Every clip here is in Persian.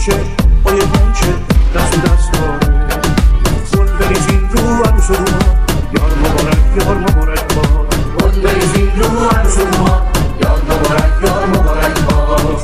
غنچه با یه غنچه دست و دست داره گل بریزین رو عروس و روها یار مبارک یار مبارک باد گل بریزین رو عروس و روها یار مبارک یار مبارک باد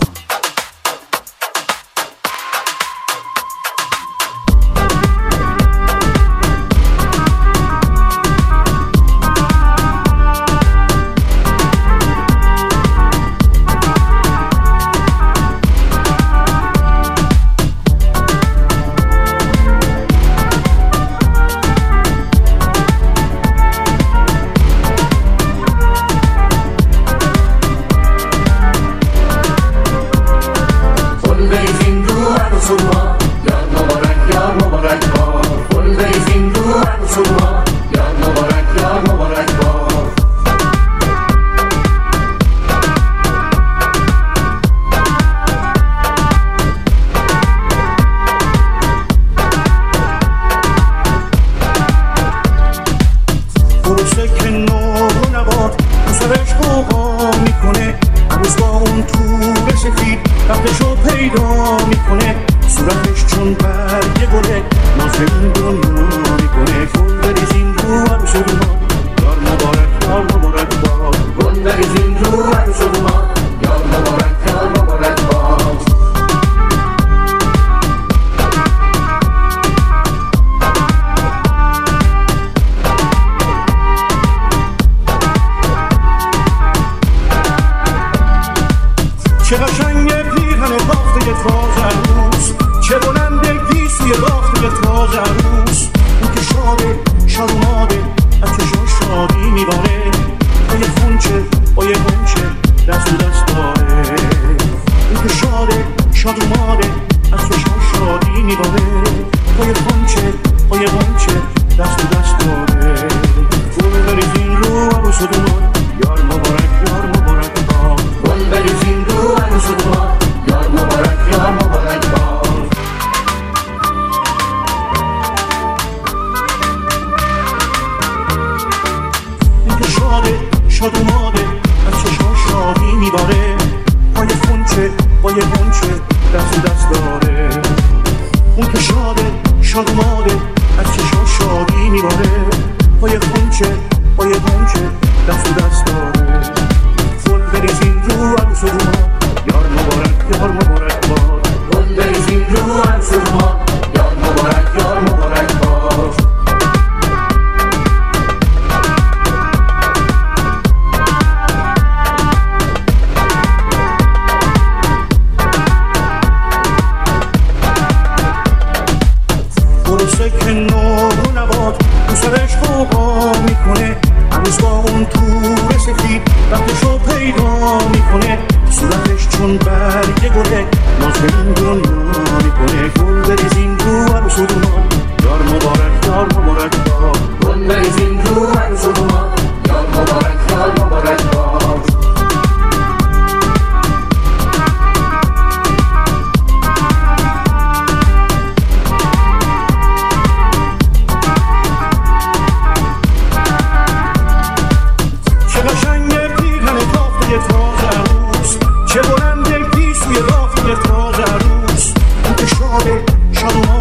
چه قشنگه پیرهن باخته تازه عروس چه بلندگی سوی باخته تازه عروس اون که شاده شاد اوماده از چشاش شادی میباره با یه خونچه با یه غنچه دست و دست داره اون که شاده شاد اوماده از چشاش شادی میباره با یه خونچه با یه غنچه دست و دست داره گل بریزین رو عروس و دومان یار مبارک یار مبارک باد گل بریزین رو عروس و دومان یار مبارک یار مبارک باد این که شاده شاد اوماده از چشاش شادی میباره پای خونچه با یه غنچه دست و دست داره اون که شاده شاد اوماده از چشاش شادی میباره پای خونچه با یه غنچه دست و دست داره گل بریزین رو عروس و دومان یار مبارک یار مبارک باد گل بریزین رو عروس و دومان یار مبارک یار مبارک باد برسه که نور و نبات تو سرش قوقا میکنه هنوز با اون تور سفید وقتشو پیدا میکنه صورتش چون برگ گله ناز به این دنیا میکنه گل بریزین رو عروس و دومان یار مبارک یار مبارک باد گل بریزین رو عروس و دومان یار مبارک یار مبارک باد تازه عروس چه بلندگی سوی باخته تازه عروس اون که شاده شاد